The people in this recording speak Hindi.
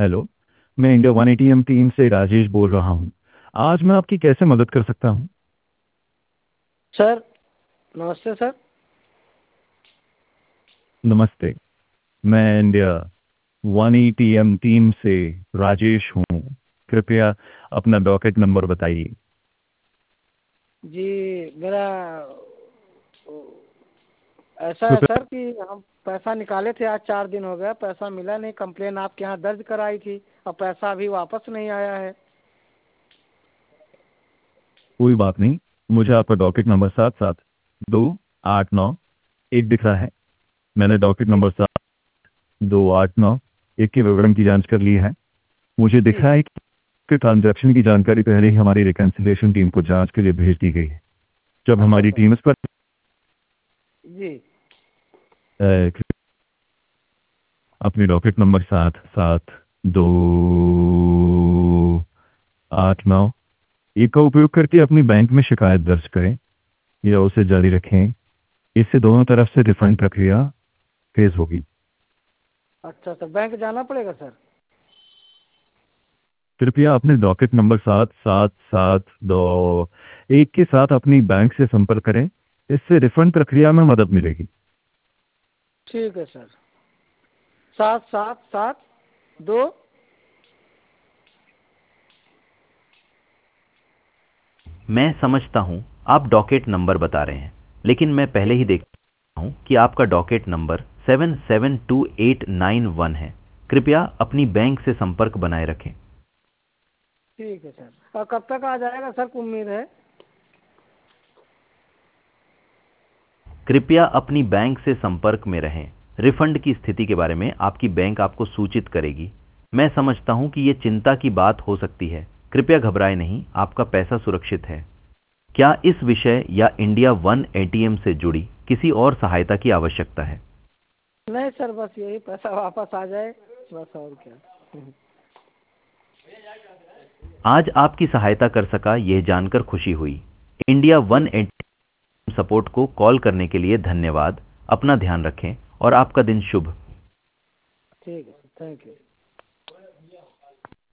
हेलो। मैं इंडिया वन एटीएम टीम से राजेश बोल रहा हूँ। आज मैं आपकी कैसे मदद कर सकता हूँ? सर नमस्ते सर। नमस्ते। मैं इंडिया वन एटीएम टीम से राजेश हूँ। कृपया अपना डॉकेट नंबर बताइए। जी मेरा ऐसा है कृपया। सर कि हम पैसा निकाले थे, आज 4 दिन हो गया, पैसा मिला नहीं। कंप्लेन आपके यहाँ दर्ज कराई थी और पैसा अभी वापस नहीं आया है। कोई बात नहीं। मुझे आपका डॉकेट नंबर 772891 दिख रहा है। मैंने डॉकेट जी नंबर 72891 के विवरण की जांच कर ली है। मुझे दिख जी रहा है कि ट्रांजैक्शन की जानकारी पहले ही हमारी रिकन्सिलिएशन टीम को जांच के लिए भेज दी गई है। जब अच्छा हमारी सर। टीम इस पर जी अपनी डॉकेट नंबर 772891 का उपयोग करके अपनी बैंक में शिकायत दर्ज करें या उसे जारी रखें। इससे दोनों तरफ से रिफंड प्रक्रिया तेज होगी। अच्छा सर, बैंक जाना पड़ेगा सर? कृपया अपने डॉकेट नंबर 7772 के साथ अपनी बैंक से संपर्क करें। इससे रिफंड प्रक्रिया में मदद मिलेगी। ठीक है सर। 7772। मैं समझता हूँ आप डॉकेट नंबर बता रहे हैं, लेकिन मैं पहले जी ही देखता हूँ कि आपका डॉकेट नंबर 772891 है। कृपया अपनी बैंक से संपर्क बनाए रखें। ठीक है सर। और कब तक आ जाएगा सर, को उम्मीद है? कृपया अपनी बैंक से संपर्क में रहें। रिफंड की स्थिति के बारे में आपकी बैंक आपको सूचित करेगी। मैं समझता हूँ कि ये चिंता की बात हो सकती है। कृपया घबराएं नहीं, आपका पैसा सुरक्षित है। क्या इस विषय या इंडिया वन एटीएम से जुड़ी किसी और सहायता की आवश्यकता है? नहीं सर, बस यही पैसा वापस आ जाए, बस और क्या। आज आपकी सहायता कर सका यह जानकर खुशी हुई। इंडिया वन ठीक। एटीएम सपोर्ट को कॉल करने के लिए धन्यवाद। अपना ध्यान रखें और आपका दिन शुभ। ठीक है सर, थैंक यू।